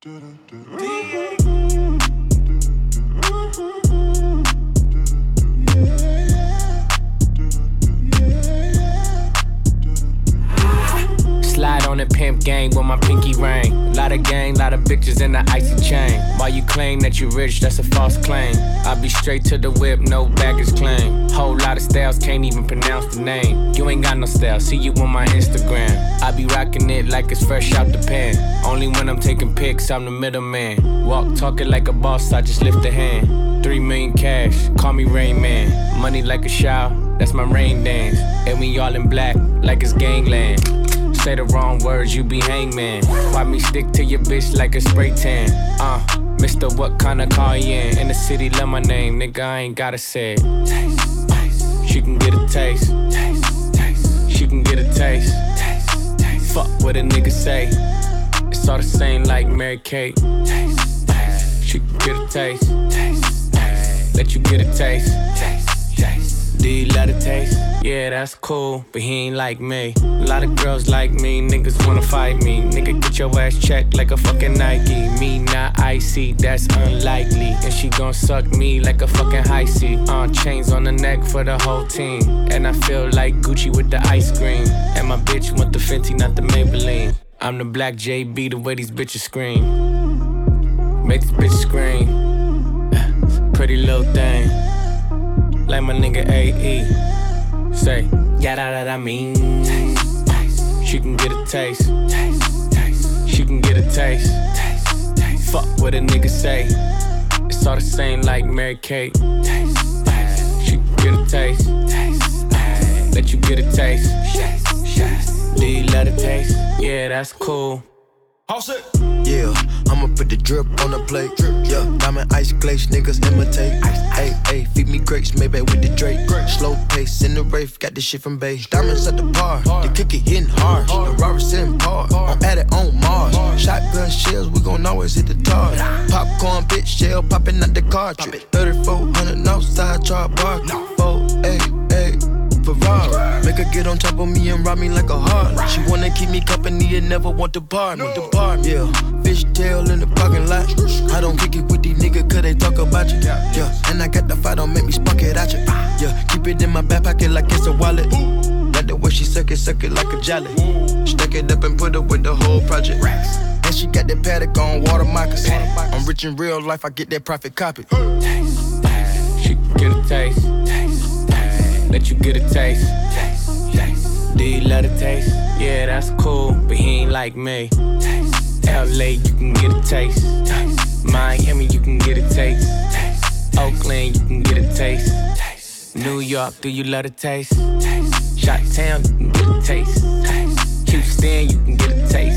Slide on the pimp gang with my pinky ring. Lot of gang, lot of bitches in the icy chain. While you claim that you rich, that's a false claim. I be straight to the whip, no baggage claim. Whole lot of styles, can't even pronounce the name. You ain't got no style, see you on my Instagram. I be rocking it like it's fresh out the pan. Only when I'm taking pics, I'm the middleman. Walk talking like a boss, I just lift a hand. 3 million cash, call me Rain Man. Money like a shower, that's my rain dance. And we all in black, like it's gangland. Say the wrong words, you be hangman. Why me stick to your bitch like a spray tan? Mister, what kind of car you in the city, love my name, nigga, I ain't gotta say it. Taste, taste. She can get a taste. Taste, taste. She can get a taste. Taste, taste. Fuck what a nigga say. It's all the same like Mary Kate. Taste, taste. She can get a taste. Taste, taste. Let you get a taste. Taste, taste. Do you love the taste? Yeah, that's cool, but he ain't like me. A lot of girls like me, niggas wanna fight me. Nigga, get your ass checked like a fucking Nike. Me not icy, that's unlikely. And she gon' suck me like a fucking high C. Chains on the neck for the whole team. And I feel like Gucci with the ice cream. And my bitch want the Fenty, not the Maybelline. I'm the black JB, the way these bitches scream. Make this bitch scream. Pretty little thing. Like my nigga A.E. Say, yada that I mean. Taste, taste. She can get a taste. Taste, taste. She can get a taste. Taste, taste. Fuck what a nigga say. It's all the same like Mary Kate. Taste, taste. She can get a taste. Taste, taste. Let you get a taste. Do you love the taste? Yeah, that's cool. Yeah, I'ma put the drip on the plate. Yeah, diamond ice glaze, niggas imitate. Hey, hey, feed me grapes, maybe with the Drake. Slow pace in the Wraith, got this shit from Bay. Diamonds at the bar, the cookie hitting hard. The Robert sitting par, I'm at it on Mars. Shotgun shells, we gon' always hit the tar. Popcorn, bitch, shell popping out the cartridge. 3400 outside, char bar. 488. Ferrari. Make her get on top of me and rob me like a heart. She wanna keep me company and never want to part me. Yeah, fish tail in the parking lot. I don't kick it with these niggas cause they talk about you. Yeah, and I got the fight, don't make me spark it at you. Yeah, keep it in my back pocket like it's a wallet. Like the way she suck it like a jelly. Stack it up and put it with the whole project. And she got that paddock on water moccasins. I'm rich in real life, I get that profit copy. Taste, taste. She can get a taste. Taste, taste. Let you get a taste. Taste, taste. Do you love the taste? Yeah, that's cool, but he ain't like me. Taste, LA, you can get a taste. Taste. Miami, you can get a taste. Taste. Oakland, you can get a taste. Taste. New York, do you love the taste? Taste. Chi-Town, you can get a taste. Taste. Houston, you can get a taste.